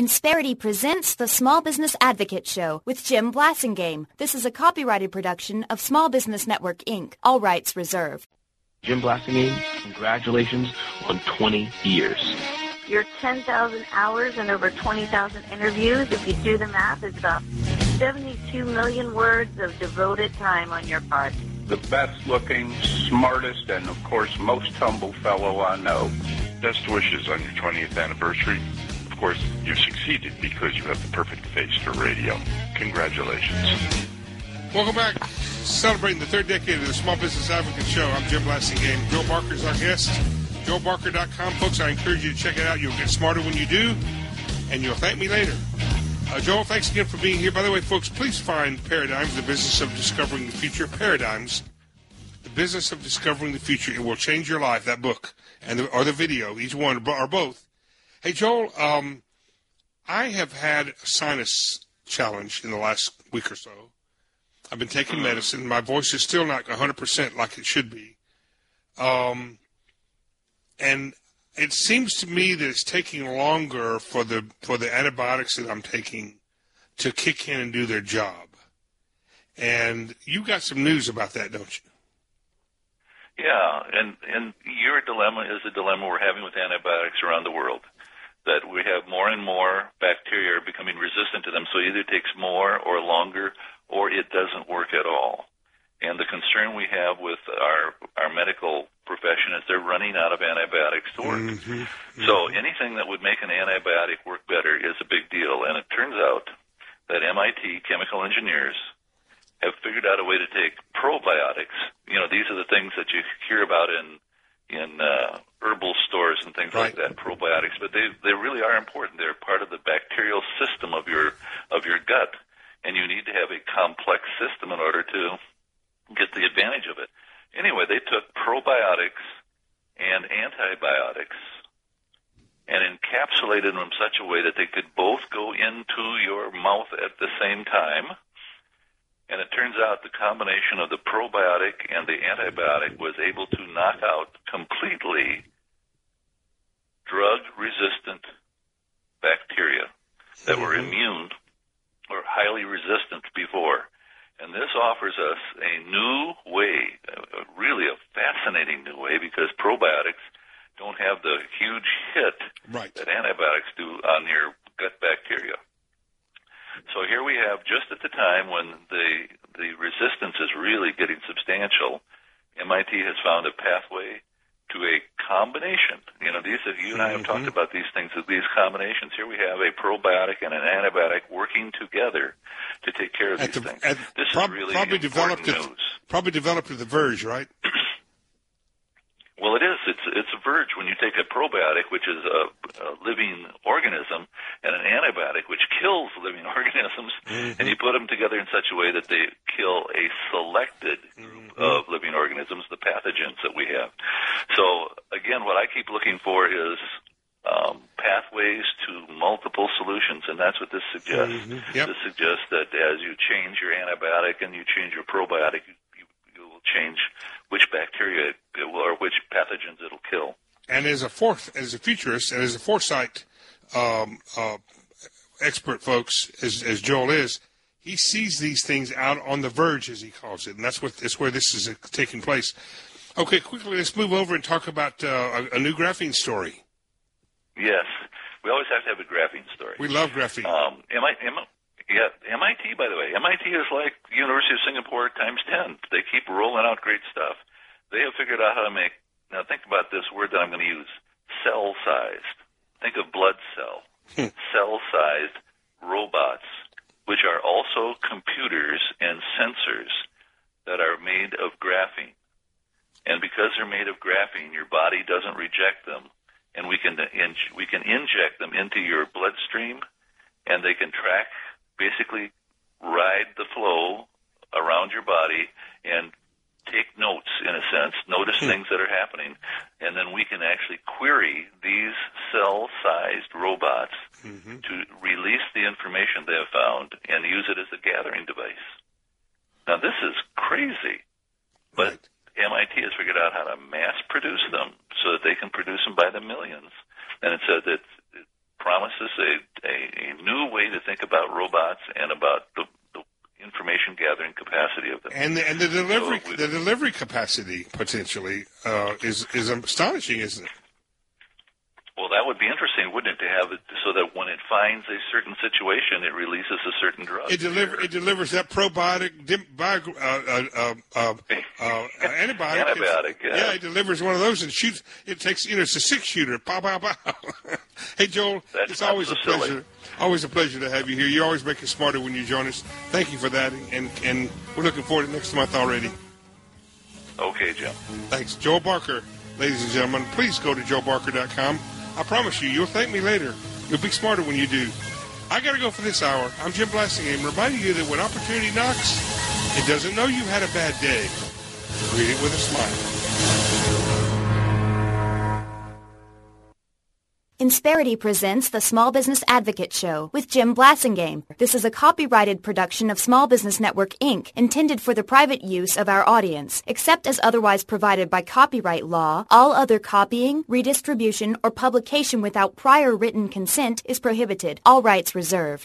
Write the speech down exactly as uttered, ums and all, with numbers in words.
Insperity presents the Small Business Advocate Show with Jim Blasingame. This is a copyrighted production of Small Business Network, Incorporated. All rights reserved. Jim Blasingame, congratulations on twenty years. Your ten thousand hours and over twenty thousand interviews, if you do the math, is about seventy-two million words of devoted time on your part. The best-looking, smartest, and, of course, most humble fellow I know. Best wishes on your twentieth anniversary. Of course, you've succeeded because you have the perfect face for radio. Congratulations. Welcome back. Celebrating the third decade of the Small Business Advocate Show. I'm Jim Blasingame. Joel Barker's our guest. joel barker dot com. Folks, I encourage you to check it out. You'll get smarter when you do, and you'll thank me later. Uh, Joel, thanks again for being here. By the way, folks, please find Paradigms, the Business of Discovering the Future. Paradigms, the Business of Discovering the Future. It will change your life, that book, and the, or the video, each one, or both. Hey, Joel, um, I have had a sinus challenge in the last week or so. I've been taking medicine. My voice is still not one hundred percent like it should be. Um, and it seems to me that it's taking longer for the for the antibiotics that I'm taking to kick in and do their job. And you got some news about that, don't you? Yeah, and, and your dilemma is a dilemma we're having with antibiotics around the world, that we have more and more bacteria are becoming resistant to them, so it either takes more or longer or it doesn't work at all. And the concern we have with our our medical profession is they're running out of antibiotics to work. Mm-hmm. Mm-hmm. So anything that would make an antibiotic work better is a big deal. And it turns out that M I T chemical engineers have figured out a way to take probiotics. You know, these are the things that you hear about in in uh, herbal stores and things right. like that, probiotics. But they they really are important. They're part of the bacterial system of your of your gut, and you need to have a complex system in order to get the advantage of it. Anyway, they took probiotics and antibiotics and encapsulated them in such a way that they could both go into your mouth at the same time. And it turns out the combination of the probiotic and the antibiotic was able to knock out completely drug-resistant bacteria that were immune or highly resistant before. And this offers us a new way, a, really a fascinating new way, because probiotics don't have the huge hit right. that antibiotics do on your gut bacteria. So here we have, just at the time when the the resistance is really getting substantial, M I T has found a pathway to a combination. You know, these you and I have mm-hmm. talked about these things, these combinations. Here we have a probiotic and an antibiotic working together to take care of at these the, things. At, this prob- is really probably important developed news. At, probably developed at the Verge, right? Well, it is. It's it's a verge when you take a probiotic, which is a, a living organism, and an antibiotic, which kills living organisms, mm-hmm. and you put them together in such a way that they kill a selected group mm-hmm. of living organisms, the pathogens that we have. So, again, what I keep looking for is um, pathways to multiple solutions, and that's what this suggests. Mm-hmm. Yep. This suggests that as you change your antibiotic and you change your probiotic, you, you, you will change which bacteria it will, or which pathogens it'll kill. And as a fourth, as a futurist, and as a foresight um, uh, expert, folks, as, as Joel is, he sees these things out on the verge, as he calls it, and that's what that's where this is taking place. Okay, quickly, let's move over and talk about uh, a, a new graphene story. Yes, we always have to have a graphene story. We love graphene. Um, M I, M, yeah, M I T, by the way, M I T is like University of Singapore times ten. They keep rolling out great stuff. They have figured out how to make, now think about this word that I'm going to use, cell-sized. Think of blood cell. Cell-sized robots, which are also computers and sensors that are made of graphene. And because they're made of graphene, your body doesn't reject them. And we can in, we can inject them into your bloodstream, and they can track, basically ride the flow around your body and take notes, in a sense, notice hmm. things that are happening, and then we can actually query these cell-sized robots mm-hmm. to release the information they have found and use it as a gathering device. Now, this is crazy, but right. M I T has figured out how to mass-produce them so that they can produce them by the millions. And it says that it promises a, a think about robots and about the, the information gathering capacity of them. And the, and the delivery so we, the delivery capacity potentially uh, is is astonishing, isn't it? Well, that would be interesting, wouldn't it, to have it so that when it finds a certain situation, it releases a certain drug. It deliver it delivers that probiotic dim, bio, uh, uh, uh, uh, uh, antibiotic. Antibiotic, yeah. Yeah, it delivers one of those and shoots. It takes, you know, it's a six shooter. Pow, pow, pow. Hey, Joel, That's it's always so a pleasure. silly. Always a pleasure to have you here. You always make us smarter when you join us. Thank you for that, and and we're looking forward to next month already. Okay, Jim. Thanks, Joel Barker, ladies and gentlemen. Please go to joe barker dot com. I promise you, you'll thank me later. You'll be smarter when you do. I got to go for this hour. I'm Jim Blasingame, reminding you that when opportunity knocks, it doesn't know you've had a bad day. Greet it with a smile. Insperity presents the Small Business Advocate Show with Jim Blasingame. This is a copyrighted production of Small Business Network, Incorporated, intended for the private use of our audience. Except as otherwise provided by copyright law, all other copying, redistribution, or publication without prior written consent is prohibited. All rights reserved.